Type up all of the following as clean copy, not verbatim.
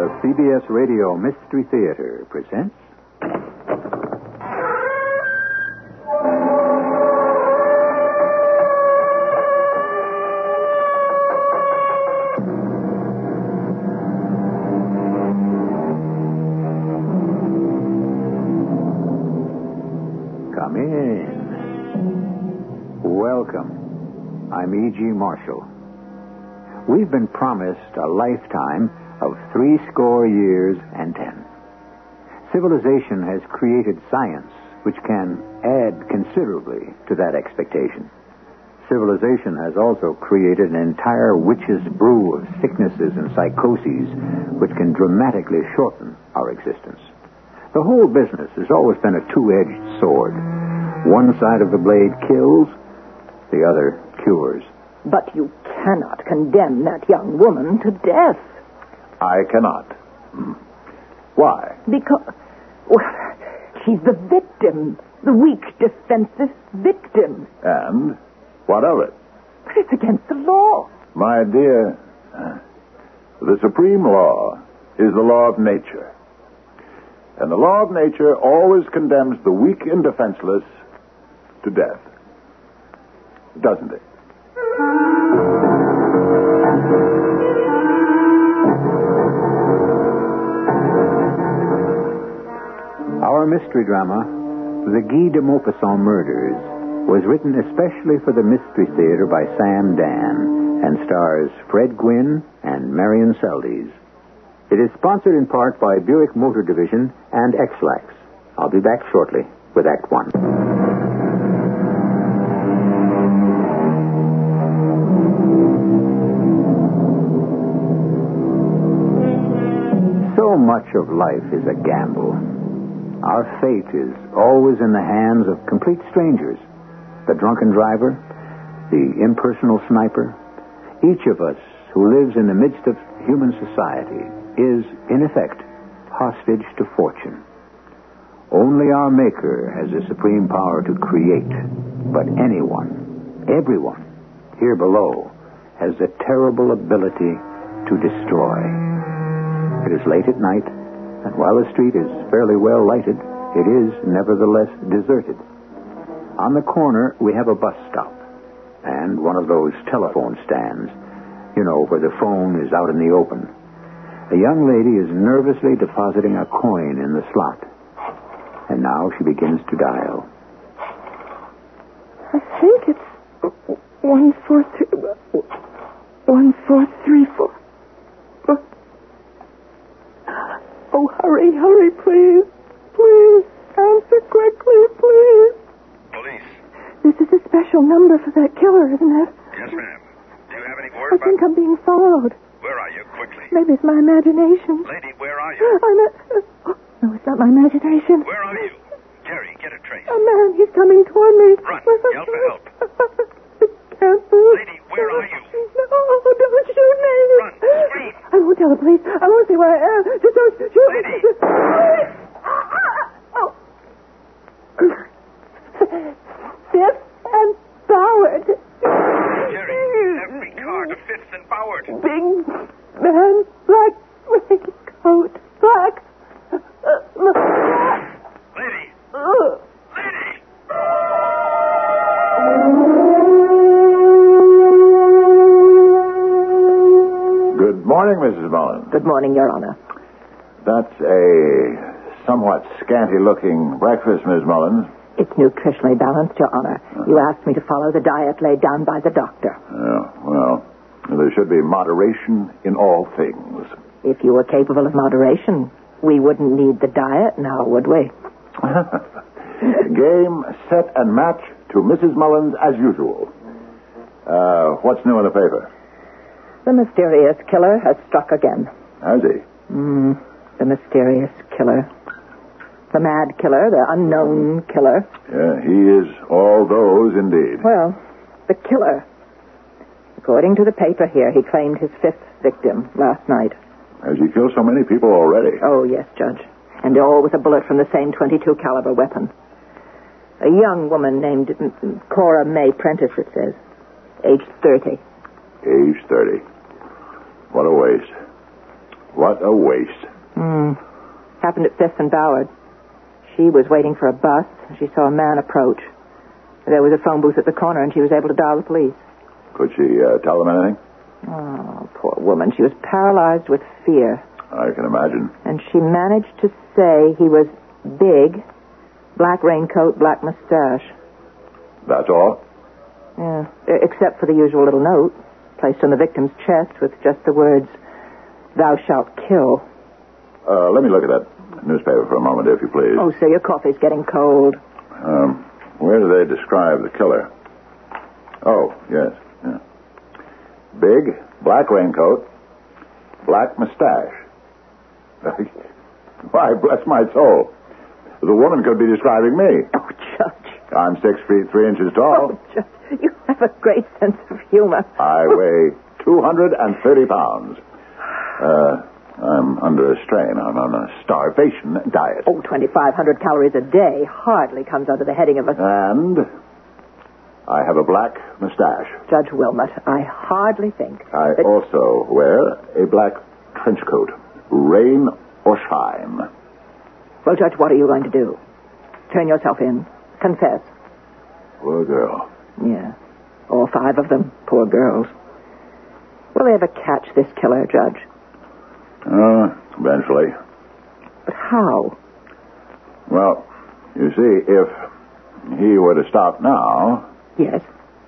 The CBS Radio Mystery Theater presents... Come in. Welcome. I'm E.G. Marshall. We've been promised a lifetime of 80 years and 10. Civilization has created science which can add considerably to that expectation. Civilization has also created an entire witch's brew of sicknesses and psychoses which can dramatically shorten our existence. The whole business has always been a two-edged sword. One side of the blade kills, the other cures. But you cannot condemn that young woman to death. I cannot. Why? Because, well, she's the victim. The weak, defenseless victim. And what of it? But it's against the law. My dear, the supreme law is the law of nature. And the law of nature always condemns the weak and defenseless to death. Doesn't it? Our mystery drama, The Guy de Maupassant Murders, was written especially for the Mystery Theater by Sam Dan and stars Fred Gwynne and Marion Seldes. It is sponsored in part by Buick Motor Division and X-Lax. I'll be back shortly with Act One. So much of life is a gamble. Our fate is always in the hands of complete strangers. The drunken driver, the impersonal sniper. Each of us who lives in the midst of human society is, in effect, hostage to fortune. Only our Maker has the supreme power to create. But anyone, everyone, here below, has the terrible ability to destroy. It is late at night, and while the street is fairly well lighted, it is nevertheless deserted. On the corner, we have a bus stop and one of those telephone stands, you know, where the phone is out in the open. A young lady is nervously depositing a coin in the slot, and now she begins to dial. I think it's 1434. Oh, hurry, please. Please, answer quickly, please. Police. This is a special number for that killer, isn't it? Yes, ma'am. Do you have any word I think I'm being followed. Where are you? Quickly. Maybe it's my imagination. Lady, where are you? No, it's not my imagination. Where are you? Jerry, get a trace. A man, he's coming toward me. Run. Yell for help. I can't move. Lady, where are you? No, don't shoot me. Run. Scream. I won't tell the police. I won't say where I am. Just don't shoot me. Lady. Oh. Fifth and Boward. Jerry, every car to Fifth and Boward. Big man, black raincoat, black. Lady. Lady. Good morning, Mrs. Mullins. Good morning, Your Honor. That's a somewhat scanty-looking breakfast, Miss Mullins. It's nutritionally balanced, Your Honor. You asked me to follow the diet laid down by the doctor. Well, there should be moderation in all things. If you were capable of moderation, we wouldn't need the diet now, would we? Game, set, and match to Mrs. Mullins as usual. What's new in the paper? The mysterious killer has struck again. Has he? The mysterious killer. The mad killer, the unknown killer. Yeah, he is all those indeed. Well, the killer. According to the paper here, he claimed his fifth victim last night. Has he killed so many people already? Oh, yes, Judge. And all with a bullet from the same .22 caliber weapon. A young woman named Cora May Prentice, it says. Age 30. Age 30. What a waste. What a waste. Happened at 5th and Ballard. She was waiting for a bus, and she saw a man approach. There was a phone booth at the corner, and she was able to dial the police. Could she tell them anything? Oh, poor woman. She was paralyzed with fear. I can imagine. And she managed to say he was big, black raincoat, black mustache. That's all? Yeah, except for the usual little note placed on the victim's chest with just the words, "Thou shalt kill." Let me look at that newspaper for a moment, if you please. Oh, sir, your coffee's getting cold. Where do they describe the killer? Oh, yes. Yeah. Big, black raincoat, black mustache. Why, bless my soul. The woman could be describing me. Oh, Judge. I'm 6 feet 3 inches tall. Oh, Judge, you have a great sense of humor. I weigh 230 pounds. I'm under a strain. I'm on a starvation diet. Oh, 2,500 calories a day hardly comes under the heading of a... And I have a black mustache. Judge Wilmot, I hardly think I that... also wear a black trench coat, rain or shine. Well, Judge, what are you going to do? Turn yourself in. Confess. Poor girl. Yeah. All 5 of them. Poor girls. Will they ever catch this killer, Judge? Eventually. But how? Well, you see, if he were to stop now... Yes?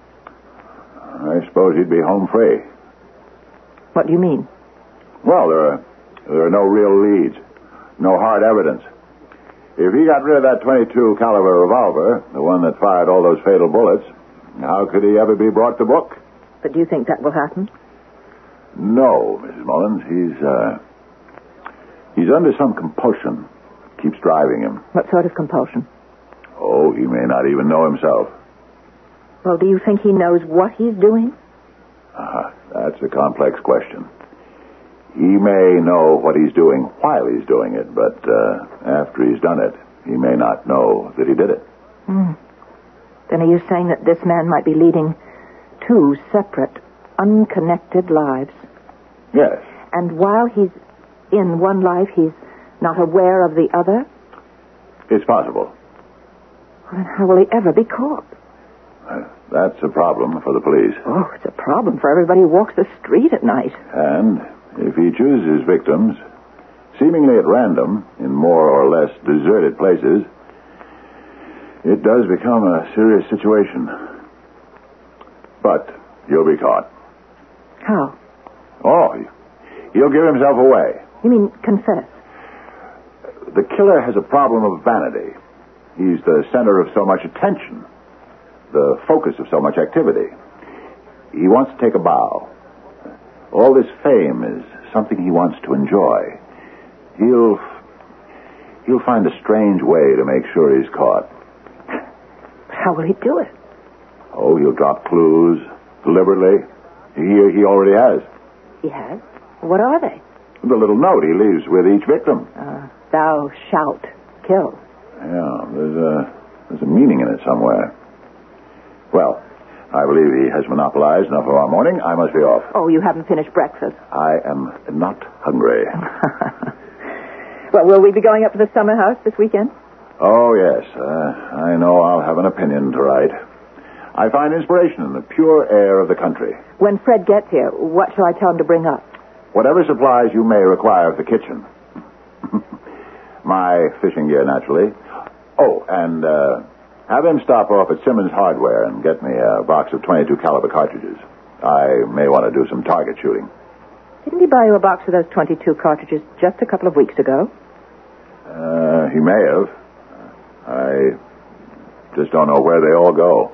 I suppose he'd be home free. What do you mean? Well, there are no real leads. No hard evidence. If he got rid of that .22 caliber revolver, the one that fired all those fatal bullets, how could he ever be brought to book? But do you think that will happen? No, Mrs. Mullins. He's under some compulsion. Keeps driving him. What sort of compulsion? Oh, he may not even know himself. Well, do you think he knows what he's doing? That's a complex question. He may know what he's doing while he's doing it, but after he's done it, he may not know that he did it. Then are you saying that this man might be leading 2 separate, unconnected lives? Yes. And while he's in one life, he's not aware of the other? It's possible. Well, then how will he ever be caught? That's a problem for the police. Oh, it's a problem for everybody who walks the street at night. And if he chooses his victims, seemingly at random, in more or less deserted places, it does become a serious situation. But he'll be caught. How? Oh, he'll give himself away. You mean confess? The killer has a problem of vanity. He's the center of so much attention, the focus of so much activity. He wants to take a bow. All this fame is something he wants to enjoy. He'll find a strange way to make sure he's caught. How will he do it? Oh, he'll drop clues deliberately. He already has. He has? What are they? The little note he leaves with each victim. Thou shalt kill. Yeah, there's a meaning in it somewhere. Well, I believe he has monopolized enough of our morning. I must be off. Oh, you haven't finished breakfast. I am not hungry. Well, will we be going up to the summer house this weekend? Oh, yes. I know I'll have an opinion to write. I find inspiration in the pure air of the country. When Fred gets here, what shall I tell him to bring up? Whatever supplies you may require of the kitchen. My fishing gear, naturally. Oh, and have him stop off at Simmons Hardware and get me a box of .22 caliber cartridges. I may want to do some target shooting. Didn't he buy you a box of those .22 cartridges just a couple of weeks ago? He may have. I just don't know where they all go.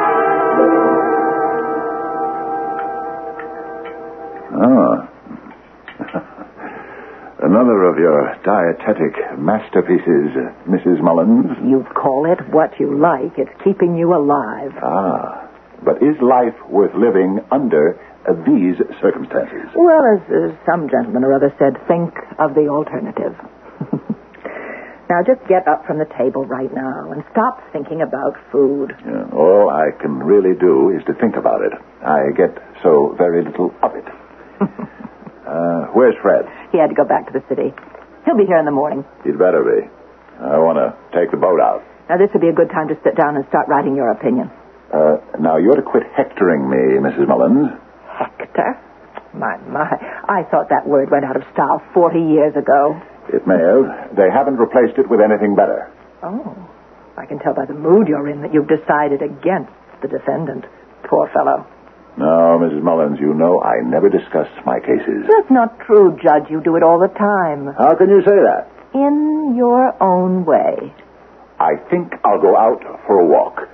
Another of your dietetic masterpieces, Mrs. Mullins. You call it what you like. It's keeping you alive. But is life worth living under these circumstances? Well, as some gentleman or other said, think of the alternative. Now, just get up from the table right now and stop thinking about food. Yeah, all I can really do is to think about it. I get so very little of it. Where's Fred? He had to go back to the city. He'll be here in the morning. He'd better be. I want to take the boat out. Now, this would be a good time to sit down and start writing your opinion. Now, you're to quit hectoring me, Mrs. Mullins. Hector? My. I thought that word went out of style 40 years ago. It may have. They haven't replaced it with anything better. Oh, I can tell by the mood you're in that you've decided against the defendant. Poor fellow. No, Mrs. Mullins, you know I never discuss my cases. That's not true, Judge. You do it all the time. How can you say that? In your own way. I think I'll go out for a walk.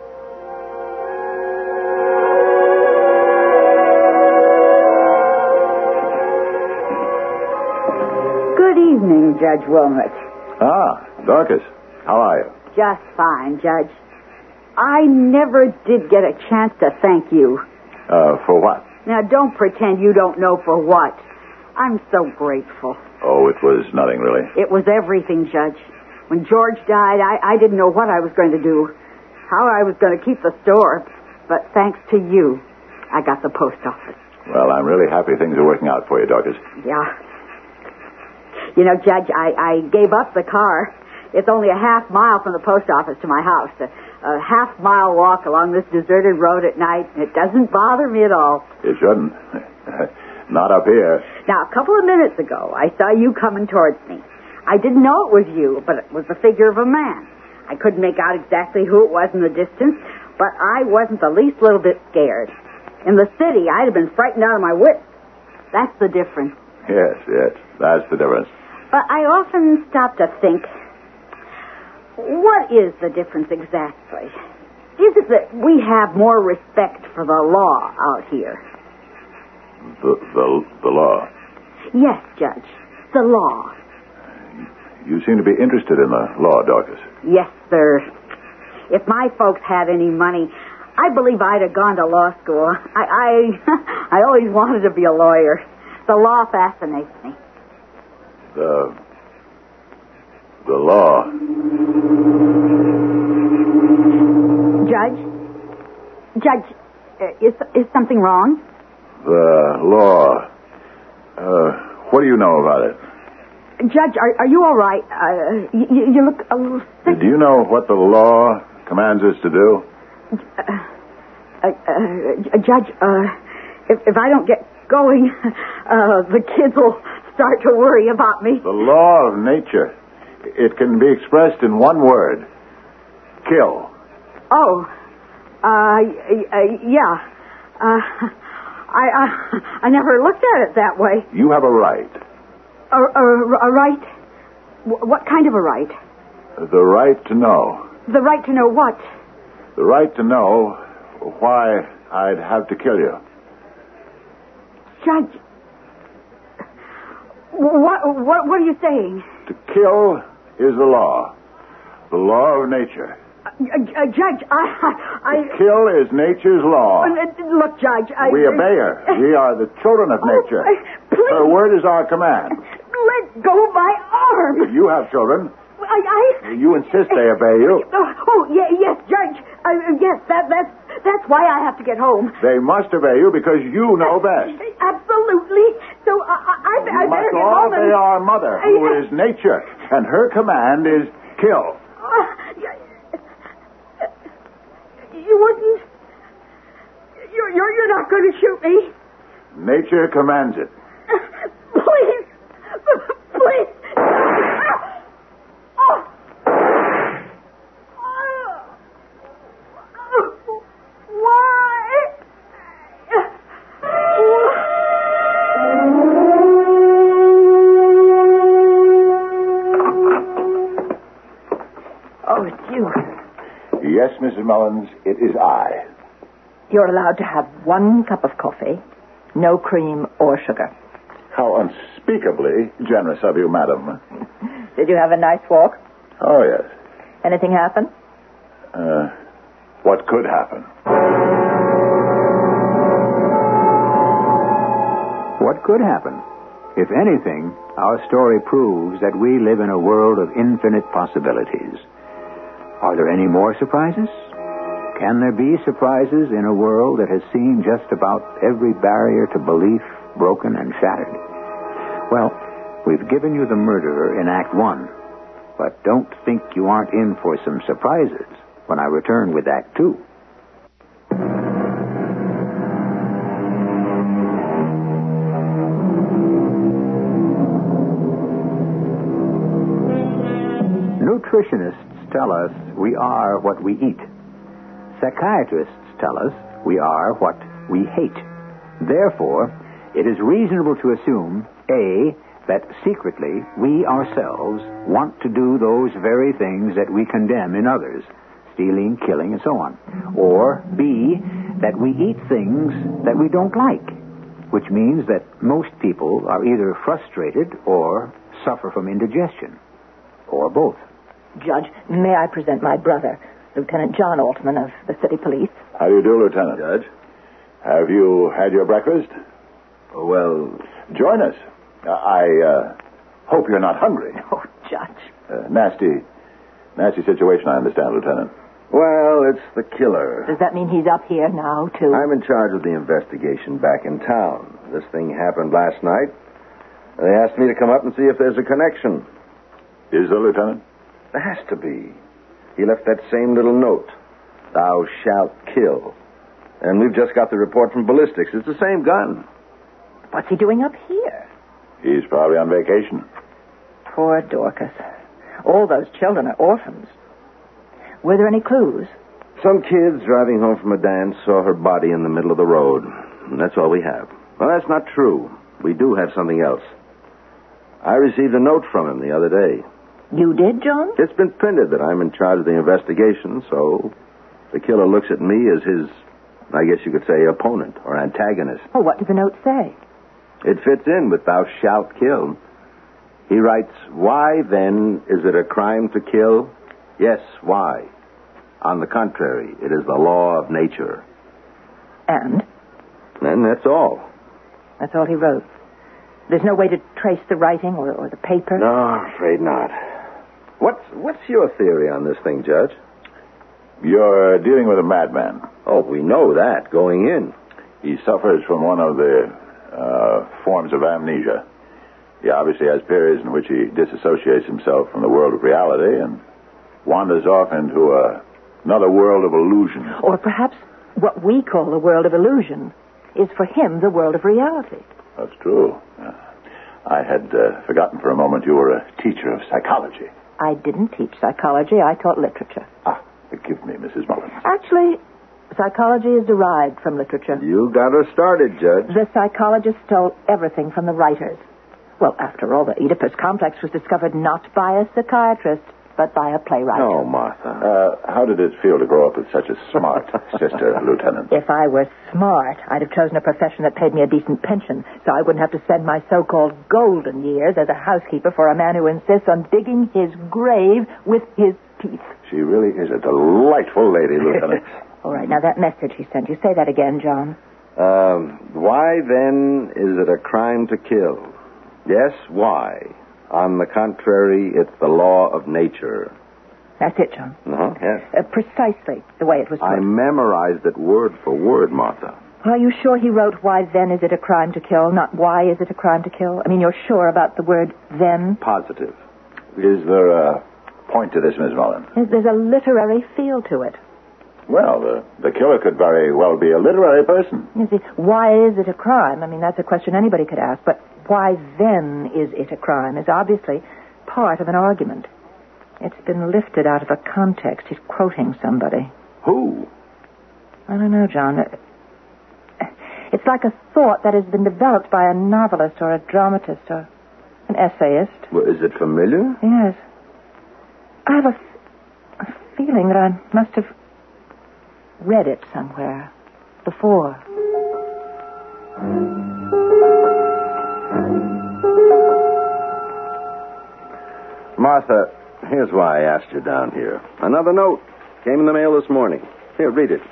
Good evening, Judge Wilmot. Ah, Dorcas. How are you? Just fine, Judge. I never did get a chance to thank you. For what? Now, don't pretend you don't know for what. I'm so grateful. Oh, it was nothing, really. It was everything, Judge. When George died, I didn't know what I was going to do, how I was going to keep the store. But thanks to you, I got the post office. Well, I'm really happy things are working out for you, Dorcas. Yeah. You know, Judge, I gave up the car. It's only a half mile from the post office to my house. A half-mile walk along this deserted road at night. It doesn't bother me at all. It shouldn't. Not up here. Now, a couple of minutes ago, I saw you coming towards me. I didn't know it was you, but it was the figure of a man. I couldn't make out exactly who it was in the distance, but I wasn't the least little bit scared. In the city, I'd have been frightened out of my wits. That's the difference. Yes, that's the difference. But I often stop to think, what is the difference exactly? Is it that we have more respect for the law out here? The law? Yes, Judge. The law. You seem to be interested in the law, Dorcas. Yes, sir. If my folks had any money, I believe I'd have gone to law school. I always wanted to be a lawyer. The law fascinates me. The law. Judge, is something wrong? The law. What do you know about it? Judge, are you all right? You look a little sick. Do you know what the law commands us to do? Judge, if I don't get going, the kids will start to worry about me. The law of nature. It can be expressed in one word. Kill. Oh, yeah. I never looked at it that way. You have a right. A right? What kind of a right? The right to know. The right to know what? The right to know why I'd have to kill you. Judge, what are you saying? To kill is the law. The law of nature. Judge, To kill is nature's law. Look, Judge, We obey her. We are the children of nature. Please. Her word is our command. Let go of my arm. You have children. You insist they obey you. Yes, Judge. Yes, that's why I have to get home. They must obey you because you know best. Absolutely. So I better must get all home. obey our mother, who is nature, and her command is kill. You wouldn't. You're not going to shoot me. Nature commands it. Please. Please. Why? Oh, it's you. Yes, Mrs. Mullins, it is I. You're allowed to have 1 cup of coffee, no cream or sugar. How unspeakably generous of you, madam. Did you have a nice walk? Oh, yes. Anything happen? What could happen? What could happen? If anything, our story proves that we live in a world of infinite possibilities. Are there any more surprises? Can there be surprises in a world that has seen just about every barrier to belief broken and shattered? Well, We've given you the murderer in Act 1, but don't think you aren't in for some surprises when I return with Act 2. Nutritionists tell us we are what we eat. Psychiatrists tell us we are what we hate. Therefore, it is reasonable to assume, A, that secretly we ourselves want to do those very things that we condemn in others, stealing, killing, and so on. Or, B, that we eat things that we don't like, which means that most people are either frustrated or suffer from indigestion, or both. Judge, may I present my brother, Lieutenant John Altman of the City Police? How do you do, Lieutenant? Judge? Have you had your breakfast? Well, Join us. I hope you're not hungry. Oh, Judge. Nasty situation, I understand, Lieutenant. well, it's the killer. Does that mean he's up here now, too? I'm in charge of the investigation back in town. This thing happened last night. They asked me to come up and see if there's a connection. Is there, Lieutenant? There has to be. He left that same little note. Thou shalt kill. And we've just got the report from ballistics. It's the same gun. What's he doing up here? He's probably on vacation. Poor Dorcas. All those children are orphans. Were there any clues? Some kids driving home from a dance saw her body in the middle of the road. And that's all we have. Well, that's not true. We do have something else. I received a note from him the other day. You did, John? It's been printed that I'm in charge of the investigation, so the killer looks at me as his, I guess you could say, opponent or antagonist. Oh, what did the note say? It fits in with thou shalt kill. He writes, why, then, is it a crime to kill? Yes, why? On the contrary, it is the law of nature. And? And that's all. That's all he wrote. There's no way to trace the writing or the paper? No, I'm afraid not. What's your theory on this thing, Judge? You're dealing with a madman. Oh, we know that, going in. He suffers from one of the forms of amnesia. He obviously has periods in which he disassociates himself from the world of reality and wanders off into another world of illusion. Or perhaps what we call the world of illusion is for him the world of reality. That's true. I had forgotten for a moment you were a teacher of psychology. I didn't teach psychology. I taught literature. Forgive me, Mrs. Mullins. Actually, psychology is derived from literature. You got her started, Judge. The psychologists stole everything from the writers. Well, after all, the Oedipus complex was discovered not by a psychiatrist, but by a playwright. Oh, Martha. How did it feel to grow up with such a smart sister, Lieutenant? If I were smart, I'd have chosen a profession that paid me a decent pension, so I wouldn't have to spend my so-called golden years as a housekeeper for a man who insists on digging his grave with his teeth. She really is a delightful lady, Lieutenant. All right, now that message he sent you. Say that again, John. Why, then, is it a crime to kill? Yes, why? On the contrary, it's the law of nature. That's it, John. Yes. Precisely the way it was put. I memorized it word for word, Martha. Are you sure he wrote, why then is it a crime to kill, not why is it a crime to kill? I mean, you're sure about the word then? Positive. Is there a point to this, Miss Mullins? There's a literary feel to it. Well, the killer could very well be a literary person. You see, why is it a crime? I mean, that's a question anybody could ask, but why then is it a crime is obviously part of an argument. It's been lifted out of a context. He's quoting somebody. Who? I don't know, John. It's like a thought that has been developed by a novelist or a dramatist or an essayist. Well, is it familiar? Yes. I have a feeling that I must have read it somewhere before. Martha, here's why I asked you down here. Another note came in the mail this morning. Here, read it.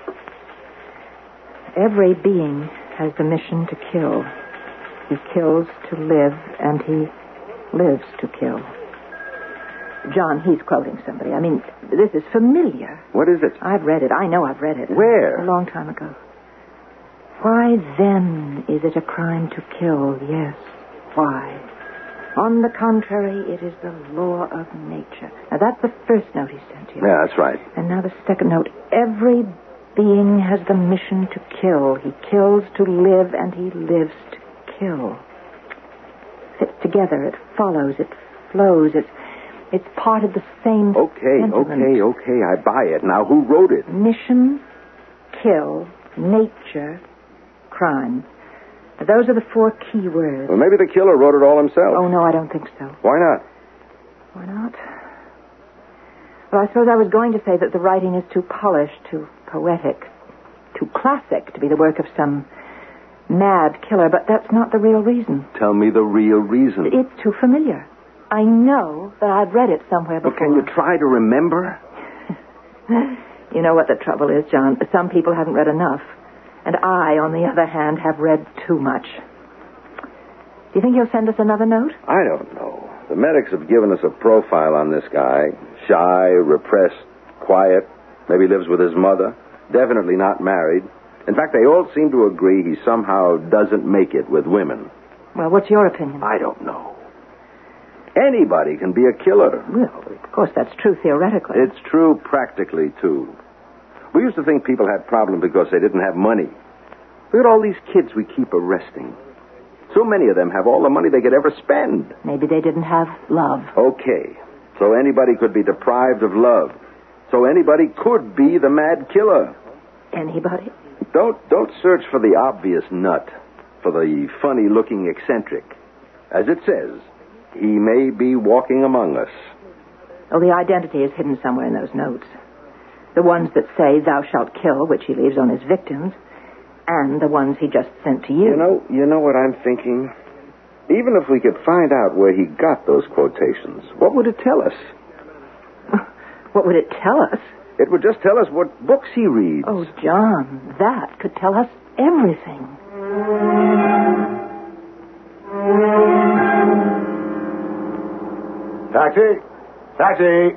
Every being has the mission to kill. He kills to live, and he lives to kill. John, he's quoting somebody. I mean, this is familiar. What is it? I've read it. I know I've read it. Where? A long time ago. Why then is it a crime to kill? Yes. Why? On the contrary, it is the law of nature. Now, that's the first note he sent you. Yeah, that's right. And now the second note. Every being has the mission to kill. He kills to live, and he lives to kill. Fits together. It follows. It flows. It's part of the same sentiment. Okay. I buy it. Now, who wrote it? Mission, kill, nature, crime. Now, those are the 4 key words. Well, maybe the killer wrote it all himself. Oh, no, I don't think so. Why not? Why not? Well, I suppose I was going to say that the writing is too polished, too poetic, too classic to be the work of some mad killer, but that's not the real reason. Tell me the real reason. It's too familiar. I know that I've read it somewhere before. Well, can you try to remember? You know what the trouble is, John? Some people haven't read enough. And I, on the other hand, have read too much. Do you think he'll send us another note? I don't know. The medics have given us a profile on this guy. Shy, repressed, quiet. Maybe lives with his mother. Definitely not married. In fact, they all seem to agree he somehow doesn't make it with women. Well, what's your opinion? I don't know. Anybody can be a killer. Well, of course, that's true theoretically. It's true practically, too. We used to think people had problems because they didn't have money. Look at all these kids we keep arresting. So many of them have all the money they could ever spend. Maybe they didn't have love. Okay. So anybody could be deprived of love. So anybody could be the mad killer. Anybody? Don't search for the obvious nut, for the funny-looking eccentric. As it says, he may be walking among us. Oh, the identity is hidden somewhere in those notes. The ones that say, thou shalt kill, which he leaves on his victims, and the ones he just sent to you. You know what I'm thinking? Even if we could find out where he got those quotations, what would it tell us? What would it tell us? It would just tell us what books he reads. Oh, John, that could tell us everything. Taxi! Taxi!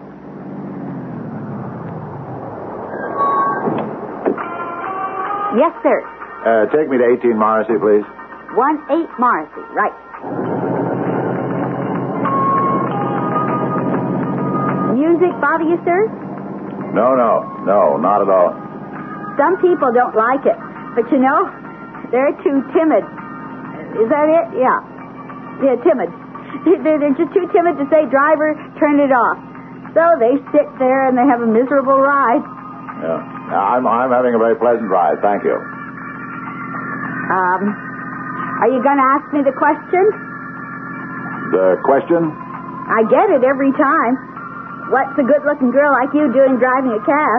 Yes, sir. Take me to 18 Morrissey, please. 18 Morrissey, right. Music bother you, sir? No, not at all. Some people don't like it, but you know, they're too timid. Is that it? Yeah. They're timid. They're just too timid to say, driver, turn it off. So they sit there and they have a miserable ride. Yeah. I'm having a very pleasant ride, thank you. Are you going to ask me the question? The question? I get it every time. What's a good-looking girl like you doing driving a cab?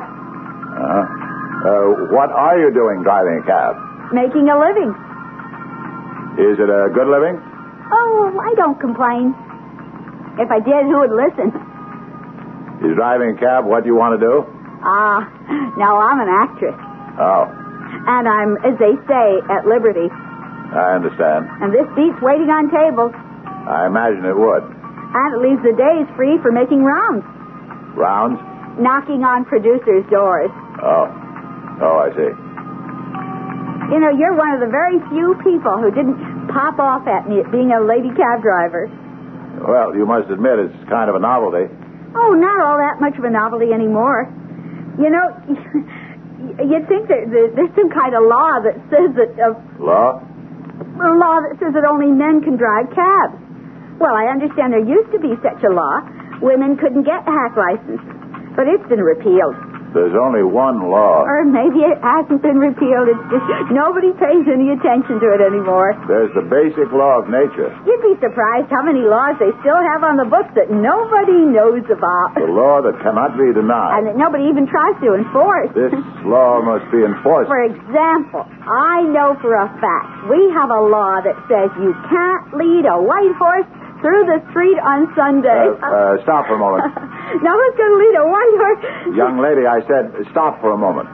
What are you doing driving a cab? Making a living. Is it a good living? Oh, I don't complain. If I did, who would listen? Is driving a cab what you want to do? No, I'm an actress. Oh. And I'm, as they say, at liberty. I understand. And this beats waiting on tables. I imagine it would. And it leaves the days free for making rounds. Rounds? Knocking on producers' doors. Oh, I see. You know, you're one of the very few people who didn't pop off at me at being a lady cab driver. Well, you must admit it's kind of a novelty. Oh, not all that much of a novelty anymore. You know, you'd think there's some kind of law that says that... Law? A law that says that only men can drive cabs. Well, I understand there used to be such a law. Women couldn't get hack licenses. But it's been repealed. There's only one law. Or maybe it hasn't been repealed. It's just nobody pays any attention to it anymore. There's the basic law of nature. You'd be surprised how many laws they still have on the books that nobody knows about. The law that cannot be denied. And that nobody even tries to enforce. This law must be enforced. For example, I know for a fact we have a law that says you can't lead a white horse through the street on Sunday. Stop for a moment. Now who's going to lead a white horse? Young lady, I said stop for a moment.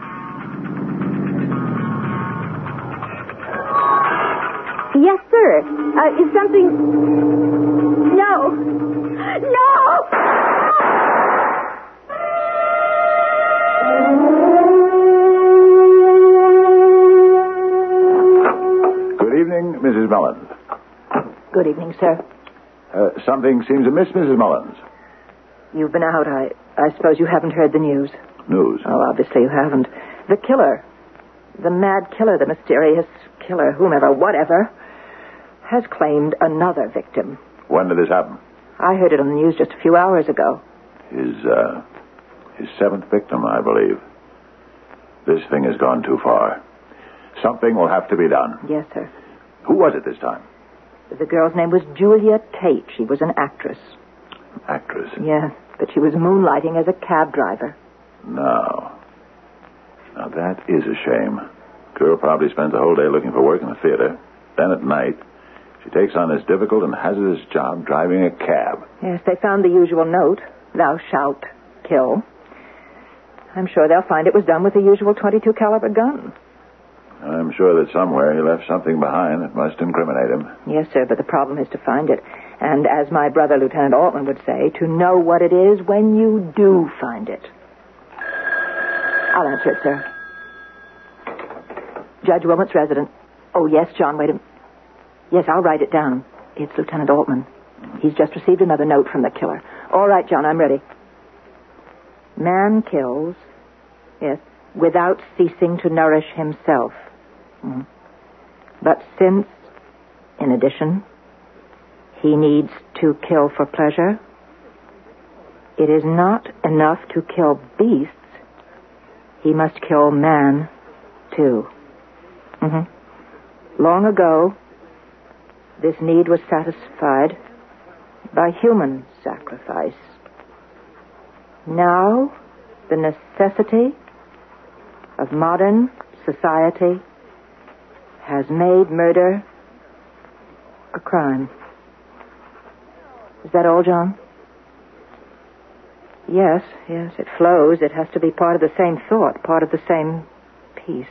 Yes, sir. Is something... No. No! Good evening, Mrs. Mellon. Good evening, sir. Something seems amiss, Mrs. Mullins. You've been out. I suppose you haven't heard the news. News? Oh, obviously you haven't. The killer, the mad killer, the mysterious killer, whomever, whatever, has claimed another victim. When did this happen? I heard it on the news just a few hours ago. His seventh victim, I believe. This thing has gone too far. Something will have to be done. Yes, sir. Who was it this time? The girl's name was Julia Tate. She was an actress. Actress? Yeah, but she was moonlighting as a cab driver. No. Now, that is a shame. Girl probably spends the whole day looking for work in the theater. Then at night, she takes on this difficult and hazardous job driving a cab. Yes, they found the usual note, "Thou shalt kill." I'm sure they'll find it was done with the usual .22 caliber gun. I'm sure that somewhere he left something behind that must incriminate him. Yes, sir, but the problem is to find it. And as my brother, Lieutenant Altman, would say, to know what it is when you do find it. I'll answer it, sir. Judge Wilmot's resident. Oh, yes, John, wait a minute. Yes, I'll write it down. It's Lieutenant Altman. He's just received another note from the killer. All right, John, I'm ready. Man kills, yes, without ceasing to nourish himself. But since, in addition, he needs to kill for pleasure, it is not enough to kill beasts. He must kill man, too. Long ago, this need was satisfied by human sacrifice. Now, the necessity of modern society has made murder a crime. Is that all, John? Yes, it flows. It has to be part of the same thought, part of the same piece.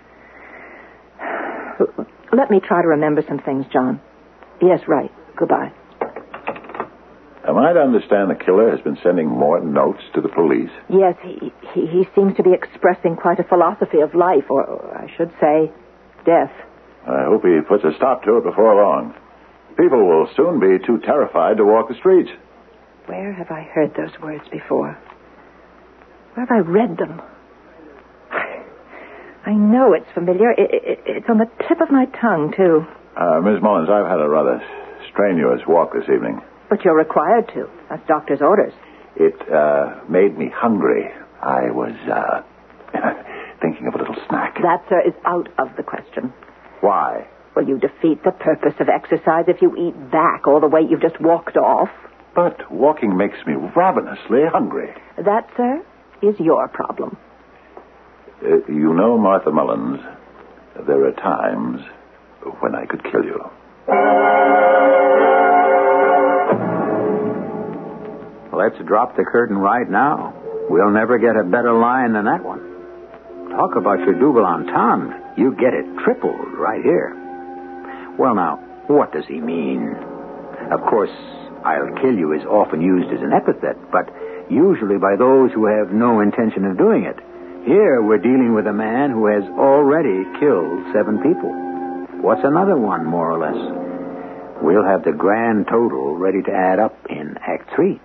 Let me try to remember some things, John. Yes, right. Goodbye. Am I to understand the killer has been sending more notes to the police? Yes, he seems to be expressing quite a philosophy of life, or I should say, death. I hope he puts a stop to it before long. People will soon be too terrified to walk the streets. Where have I heard those words before? Where have I read them? I know it's familiar. It's on the tip of my tongue, too. Miss Mullins, I've had a rather strenuous walk this evening. But you're required to. That's doctor's orders. It made me hungry. I was thinking of a little snack. That, sir, is out of the question. Why? Well, you defeat the purpose of exercise if you eat back all the weight you've just walked off. But walking makes me ravenously hungry. That, sir, is your problem. You know, Martha Mullins, there are times when I could kill you. Let's drop the curtain right now. We'll never get a better line than that one. Talk about your double entendre. You get it tripled right here. Well, now, what does he mean? Of course, I'll kill you is often used as an epithet, but usually by those who have no intention of doing it. Here, we're dealing with a man who has already killed 7 people. What's another one, more or less? We'll have the grand total ready to add up in Act 3.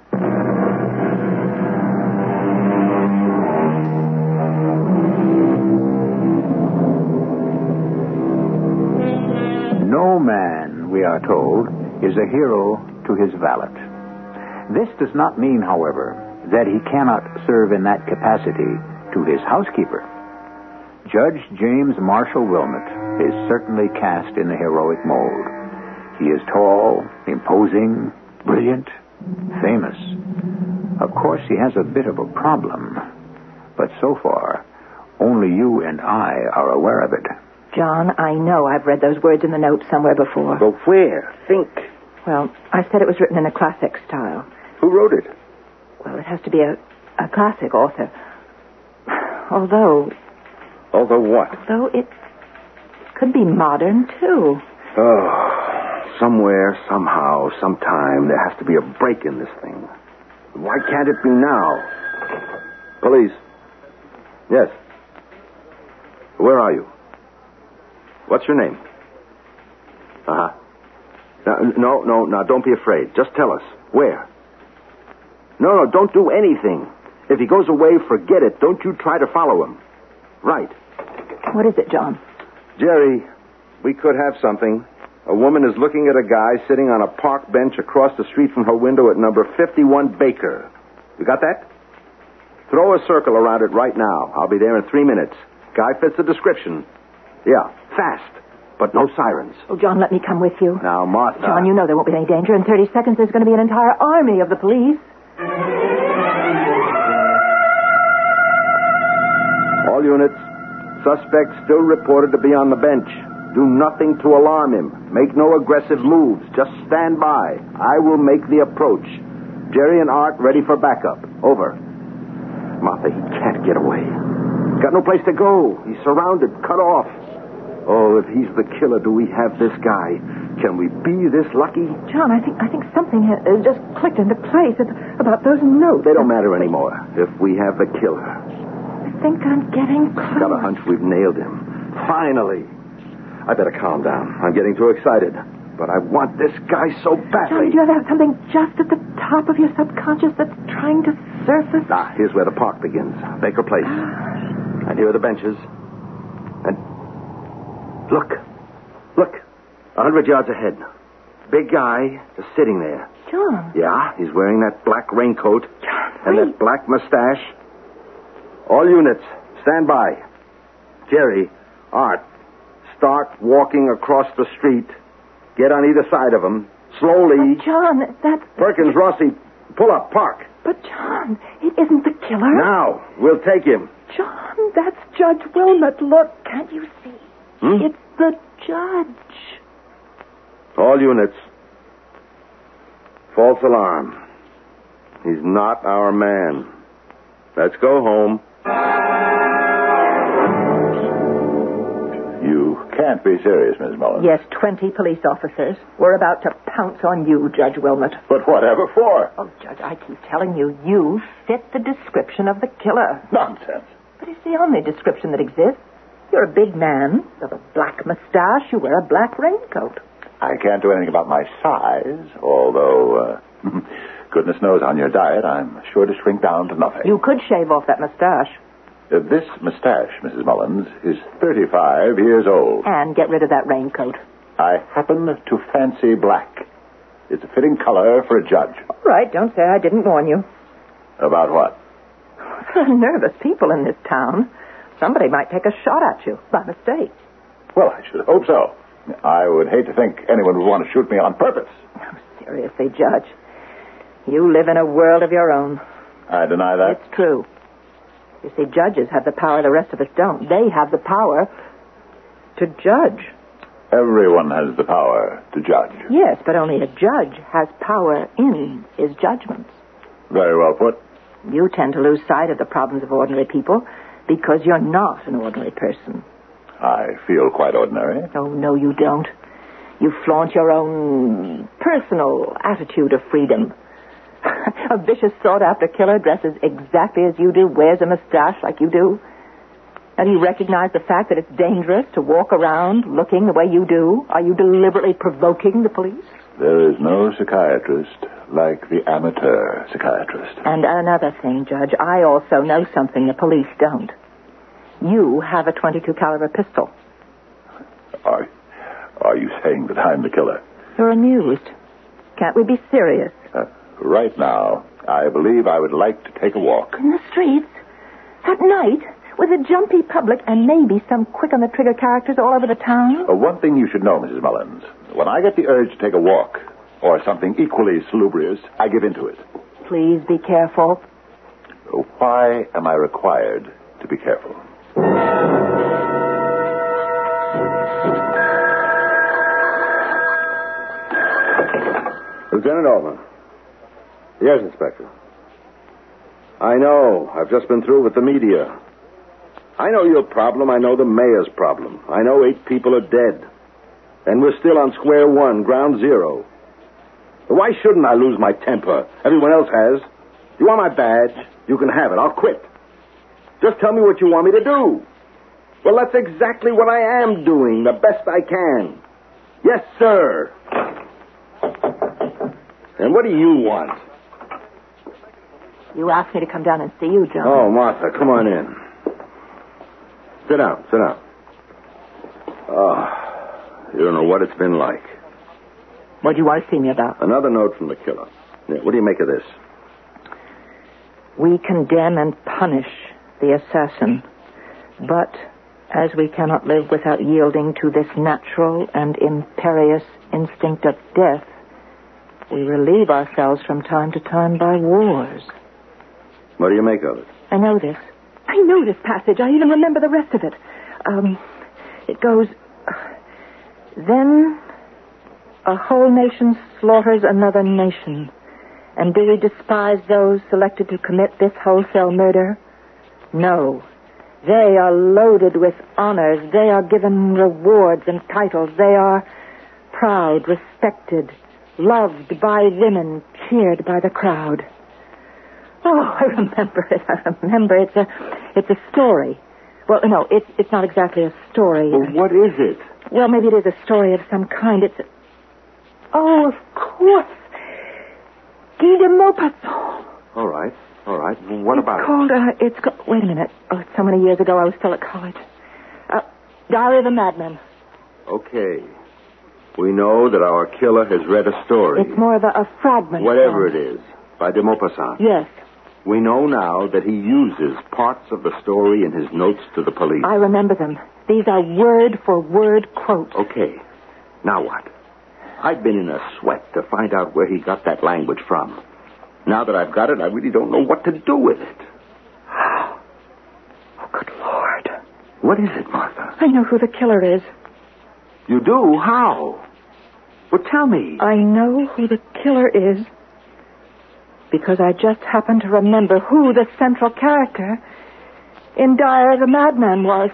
No man, we are told, is a hero to his valet. This does not mean, however, that he cannot serve in that capacity to his housekeeper. Judge James Marshall Wilmot is certainly cast in the heroic mold. He is tall, imposing, brilliant, famous. Of course, he has a bit of a problem, but so far, only you and I are aware of it. John, I know I've read those words in the note somewhere before. But where? Think. Well, I said it was written in a classic style. Who wrote it? Well, it has to be a classic author. Although what? Although it could be modern, too. Oh, somewhere, somehow, sometime, there has to be a break in this thing. Why can't it be now? Police. Yes. Where are you? What's your name? Uh-huh. No, don't be afraid. Just tell us. Where? No, don't do anything. If he goes away, forget it. Don't you try to follow him. Right. What is it, John? Jerry, we could have something. A woman is looking at a guy sitting on a park bench across the street from her window at number 51 Baker. You got that? Throw a circle around it right now. I'll be there in 3 minutes. Guy fits the description. Yeah, fast, but no sirens. Oh, John, let me come with you. Now, Martha. John, you know there won't be any danger. In 30 seconds, there's going to be an entire army of the police. All units. Suspect still reported to be on the bench. Do nothing to alarm him. Make no aggressive moves. Just stand by. I will make the approach. Jerry and Art ready for backup. Over. Martha, he can't get away. Got no place to go. He's surrounded, cut off. Oh, if he's the killer, do we have this guy? Can we be this lucky? John, I think something has just clicked into place about those notes. They don't matter anymore if we have the killer. I think I'm getting close. Got a hunch we've nailed him. Finally. I better calm down. I'm getting too excited. But I want this guy so badly. John, do you ever have something just at the top of your subconscious that's trying to surface? Here's where the park begins. Baker Place. And here are the benches. And look. 100 yards ahead. Big guy just sitting there. John. Yeah, he's wearing that black raincoat. John, and that black mustache. All units, stand by. Jerry, Art, start walking across the street. Get on either side of him. Slowly. But John, that's... Perkins, Rossi, pull up, park. But, John, it isn't the killer. Now, we'll take him. John, that's Judge Wilmot. Look, can't you see? It's the judge. All units. False alarm. He's not our man. Let's go home. You can't be serious, Miss Mullins. Yes, 20 police officers. We're about to pounce on you, Judge Wilmot. But whatever for? Oh, Judge, I keep telling you, you fit the description of the killer. Nonsense. But it's the only description that exists. You're a big man. You have a black mustache. You wear a black raincoat. I can't do anything about my size, although, goodness knows on your diet, I'm sure to shrink down to nothing. You could shave off that mustache. This mustache, Mrs. Mullins, is 35 years old. And get rid of that raincoat. I happen to fancy black. It's a fitting color for a judge. All right, don't say I didn't warn you. About what? There are nervous people in this town. Somebody might take a shot at you by mistake. Well, I should hope so. I would hate to think anyone would want to shoot me on purpose. Oh, seriously, Judge. You live in a world of your own. I deny that. It's true. You see, judges have the power the rest of us don't. They have the power to judge. Everyone has the power to judge. Yes, but only a judge has power in his judgments. Very well put. You tend to lose sight of the problems of ordinary people because you're not an ordinary person. I feel quite ordinary. Oh, no, you don't. You flaunt your own personal attitude of freedom. A vicious, sought-after killer dresses exactly as you do, wears a mustache like you do. And you recognize the fact that it's dangerous to walk around looking the way you do. Are you deliberately provoking the police? There is no psychiatrist like the amateur psychiatrist. And another thing, Judge, I also know something the police don't. You have a .22 caliber pistol. Are you saying that I'm the killer? You're amused. Can't we be serious? Right now, I believe I would like to take a walk. In the streets? At night? With a jumpy public and maybe some quick-on-the-trigger characters all over the town? One thing you should know, Mrs. Mullins. When I get the urge to take a walk, or something equally salubrious, I give in to it. Please be careful. Why am I required to be careful? Lieutenant Altman. Yes, Inspector. I know. I've just been through with the media. I know your problem. I know the mayor's problem. I know 8 people are dead. And we're still on square one, ground zero. Why shouldn't I lose my temper? Everyone else has. You want my badge? You can have it. I'll quit. Just tell me what you want me to do. Well, that's exactly what I am doing, the best I can. Yes, sir. And what do you want? You asked me to come down and see you, John. Oh, Martha, come on in. Sit down. Oh, you don't know what it's been like. What do you want to see me about? Another note from the killer. Yeah, what do you make of this? We condemn and punish the assassin, but as we cannot live without yielding to this natural and imperious instinct of death, we relieve ourselves from time to time by wars. What do you make of it? I know this passage. I even remember the rest of it. It goes, then a whole nation slaughters another nation. And do we despise those selected to commit this wholesale murder? No. They are loaded with honors. They are given rewards and titles. They are proud, respected, loved by women, cheered by the crowd. Oh, I remember it. It's a story. Well, no, it's not exactly a story. Well, what is it? Well, maybe it is a story of some kind. Oh, of course. Guy de Maupassant. All right. What about it? Wait a minute. Oh, it's so many years ago. I was still at college. Diary of a Madman. Okay. We know that our killer has read a story. It's more of a fragment. Whatever it is, by de Maupassant. Yes. We know now that he uses parts of the story in his notes to the police. I remember them. These are word-for-word quotes. Okay. Now what? I've been in a sweat to find out where he got that language from. Now that I've got it, I really don't know what to do with it. Oh, good Lord. What is it, Martha? I know who the killer is. You do? How? Well, tell me. I know who the killer is because I just happen to remember who the central character in Diary of a Madman was.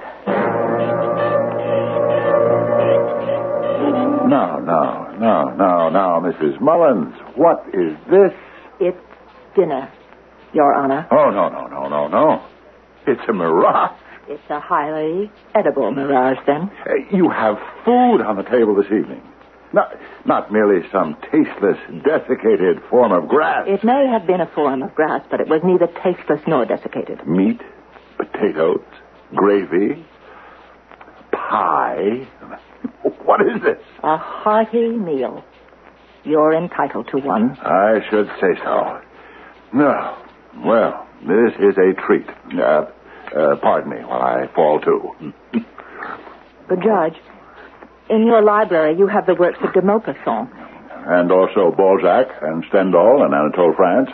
Now, Mrs. Mullins, what is this? It's dinner, Your Honor. Oh, no. It's a mirage. It's a highly edible mirage, then. You have food on the table this evening. Not merely some tasteless, desiccated form of grass. It may have been a form of grass, but it was neither tasteless nor desiccated. Meat, potatoes, gravy, pie. What is this? A hearty meal. You're entitled to one. I should say so. No. Well, this is a treat. Pardon me while I fall to. But, Judge, in your library you have the works of de Maupassant. And also Balzac and Stendhal and Anatole France.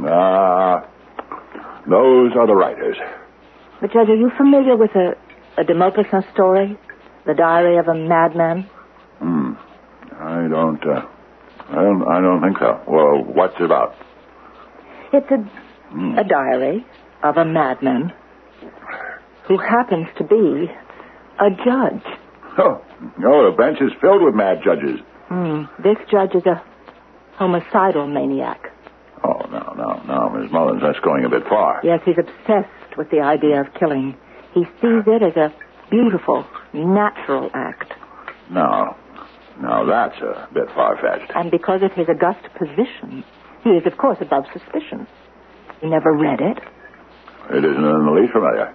Those are the writers. But, Judge, are you familiar with a de Maupassant story? The Diary of a Madman? I don't think so. Well, what's it about? It's a diary of a madman who happens to be a judge. Oh, the bench is filled with mad judges. This judge is a homicidal maniac. Oh, no, Miss Mullins, that's going a bit far. Yes, he's obsessed with the idea of killing. He sees it as a beautiful, natural act. No, that's a bit far-fetched. And because of his august position, he is, of course, above suspicion. He never read it. It isn't in the least familiar.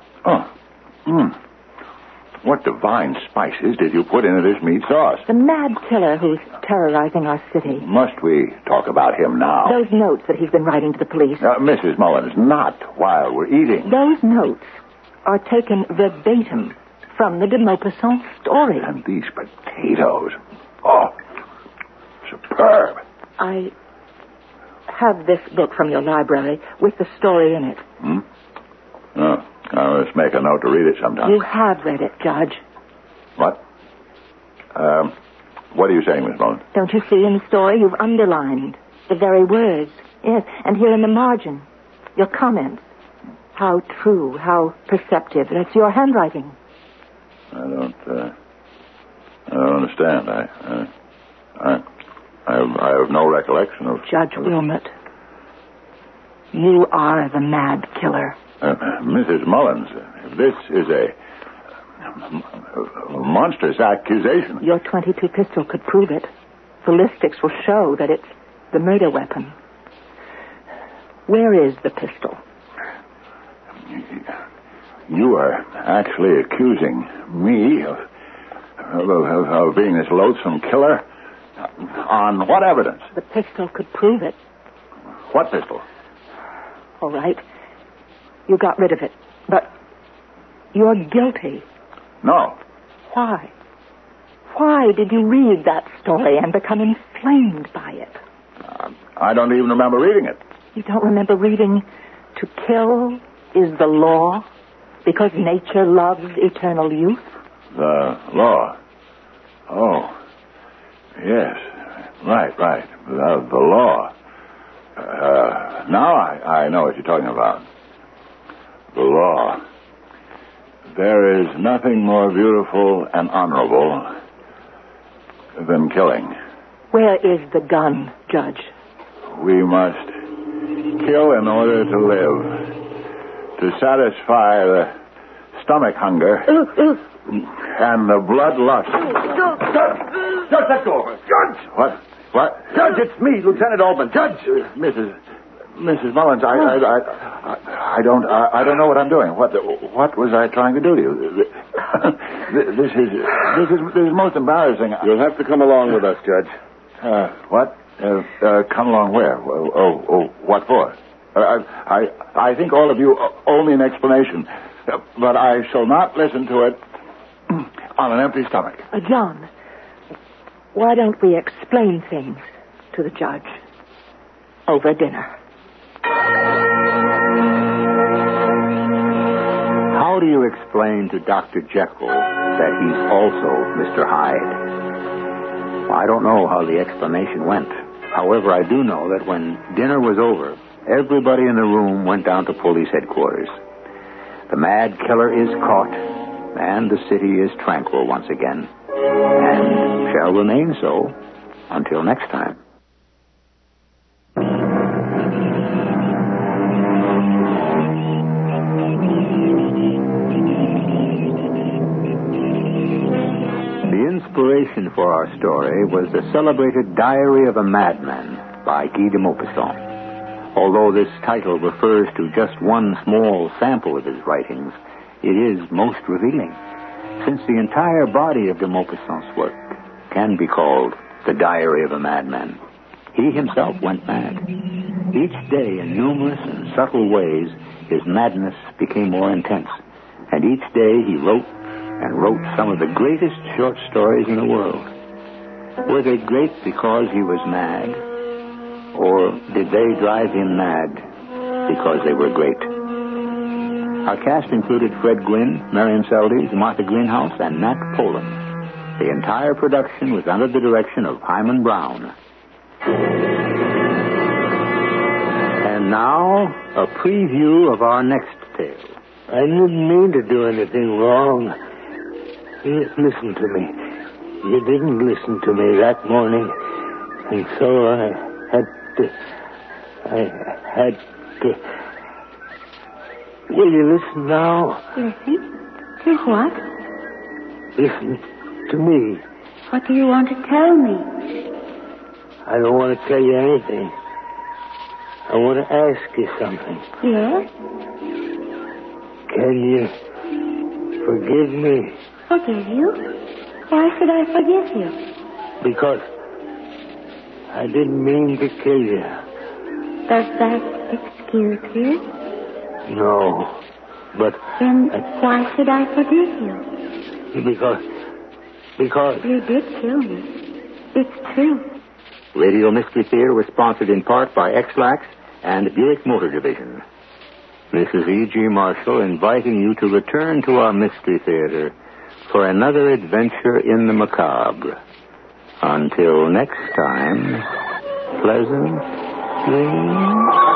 What divine spices did you put into this meat sauce? The mad killer who's terrorizing our city. Must we talk about him now? Those notes that he's been writing to the police. Mrs. Mullins, not while we're eating. Those notes are taken verbatim from the de Maupassant story. And these potatoes. Oh, superb. I have this book from your library with the story in it. Let's make a note to read it sometime. You have read it, Judge. What? What are you saying, Miss Mullins? Don't you see in the story you've underlined the very words? Yes, and here in the margin, your comments. How true, how perceptive. That's your handwriting. I don't understand. I have no recollection of... Judge Wilmot, you are the mad killer. Mrs. Mullins, this is a monstrous accusation. Your .22 pistol could prove it. Ballistics will show that it's the murder weapon. Where is the pistol? You are actually accusing me of being this loathsome killer? On what evidence? The pistol could prove it. What pistol? All right. You got rid of it. But you're guilty. No. Why? Why did you read that story and become inflamed by it? I don't even remember reading it. You don't remember reading "To kill is the law because nature loves eternal youth"? The law. Oh. Yes. Right. The law. Now I know what you're talking about. The law. There is nothing more beautiful and honorable than killing. Where is the gun, Judge? We must kill in order to live. To satisfy the stomach hunger and the bloodlust. Judge, let go of her. Judge! What? Judge, it's me, Lieutenant Altman. Judge! Mrs. Mullins, I don't know what I'm doing. What was I trying to do to you? This is most embarrassing. You'll have to come along with us, Judge. What? Come along where? What for? I think all of you owe me an explanation, but I shall not listen to it on an empty stomach. John, why don't we explain things to the judge over dinner? How do you explain to Dr. Jekyll that he's also Mr. Hyde? I don't know how the explanation went. However, I do know that when dinner was over, everybody in the room went down to police headquarters. The mad killer is caught, and the city is tranquil once again, and shall remain so until next time. The inspiration for our story was the celebrated Diary of a Madman by Guy de Maupassant. Although this title refers to just one small sample of his writings, it is most revealing, since the entire body of de Maupassant's work can be called the Diary of a Madman. He himself went mad. Each day, in numerous and subtle ways, his madness became more intense, and each day he wrote some of the greatest short stories in the world. Were they great because he was mad, or did they drive him mad because they were great? Our cast included Fred Gwynne, Marion Seldes, Martha Greenhouse, and Nat Poland. The entire production was under the direction of Hyman Brown. And now, a preview of our next tale. I didn't mean to do anything wrong. Listen to me. You didn't listen to me that morning, and so I had to... Will you listen now? Listen? To what? Listen to me. What do you want to tell me? I don't want to tell you anything. I want to ask you something. Yes? Can you forgive me? Forgive you? Why should I forgive you? Because I didn't mean to kill you. Does that excuse you? No, but... Then why should I forgive you? Because... You did kill me. It's true. Radio Mystery Theater was sponsored in part by X-Lax and Buick Motor Division. This is E.G. Marshall inviting you to return to our Mystery Theater for another adventure in the macabre. Until next time, pleasant dreams.